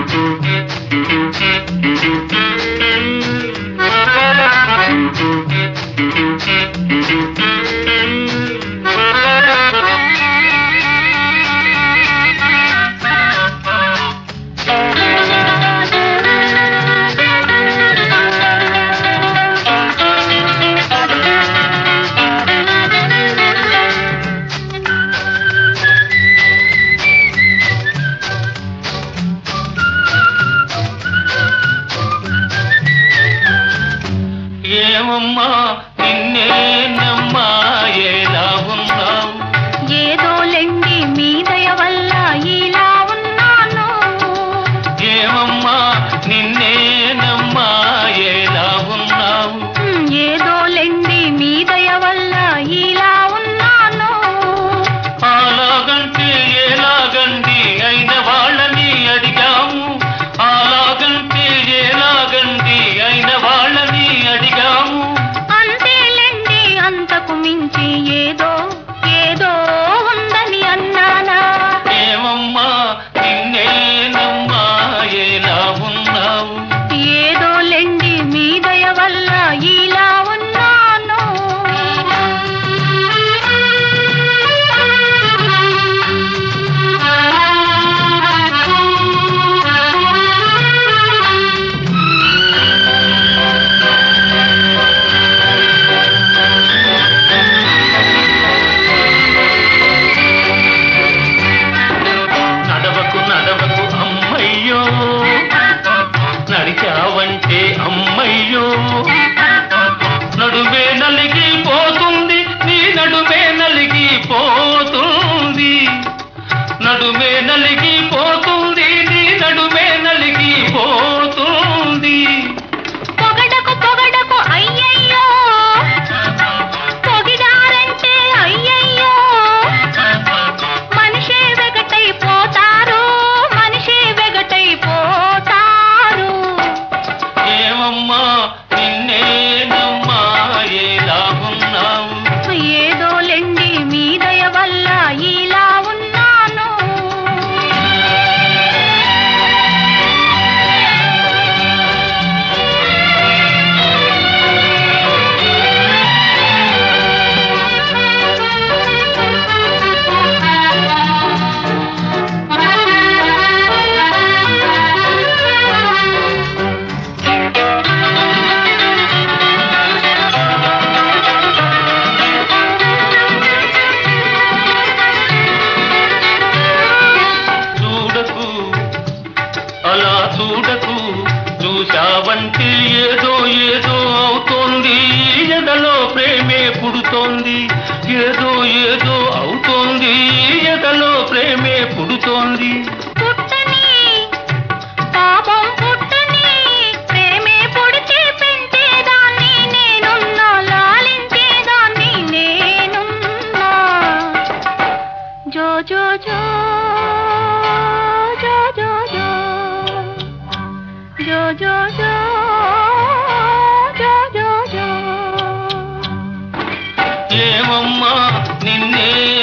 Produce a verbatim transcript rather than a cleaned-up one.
ఏమమ్మా నిన్నేనమ్మా ఎలా ఉన్నావు? ఏదో లెండి మీ దయ వల్ల ఇలా ఉన్నాను. ఏమమ్మా నిన్నేనమ్మా ఎలా ఉన్నావు? ఏదో లెండి మీ దయ వల్ల ఇలా ఉన్నాను. అలాగంటే ఎలాగండి అయిన వాళ్ళని అడిగాము. అలాగంటే ఎలాగండి అయిన వాళ్ళని అడిగాము. అంతేలెండి అంతకు మించి ఏదో ఏదో ఉందని అన్నానా? ఏమమ్మా నిన్నేనమ్మా ఎలా ఉన్నావు? ఏదో లెండి మీ దయ వల్ల ఇలా ఉన్నాను. నడవకు నడవకు అమ్మయ్యో, నడిచావంటే అమ్మయ్యో, నడుమే నలిగి పోతుంది నీ నడుమే నలిగి పోతుంది. నడుమే నలిగి పోతుంది నీ నడుమే నలిగి పోతుంది. పొగడకు పొగడకు అయ్యయ్యో, పొగిడారంటే అయ్యయ్యో, మనిషే వెగటైపోతారు, మనిషే వెగటైపోతారు. ఏమమ్మా నిన్నేనమ్మా ఎలా ఉన్నావు? ఏదో లెండి మీ దయ వల్ల ఇలా ఉన్నాను. చూడకు అలా చూడకు, చూశావంటే ఏదో ఏదో అవుతోంది. ఎదలో ప్రేమే పుడుతోంది, ఏదో ఏదో అవుతోంది. ఎదలో ప్రేమే పుడుతోంది. పుట్టని పాపం పుట్టని ప్రేమే పుడితే పెంచేదాన్ని నేనున్నా, లాలించేదాన్ని నేనున్నా. జో జో జో జో జో జో జో జో జో జో జో జో. ఏమమ్మా నిన్నే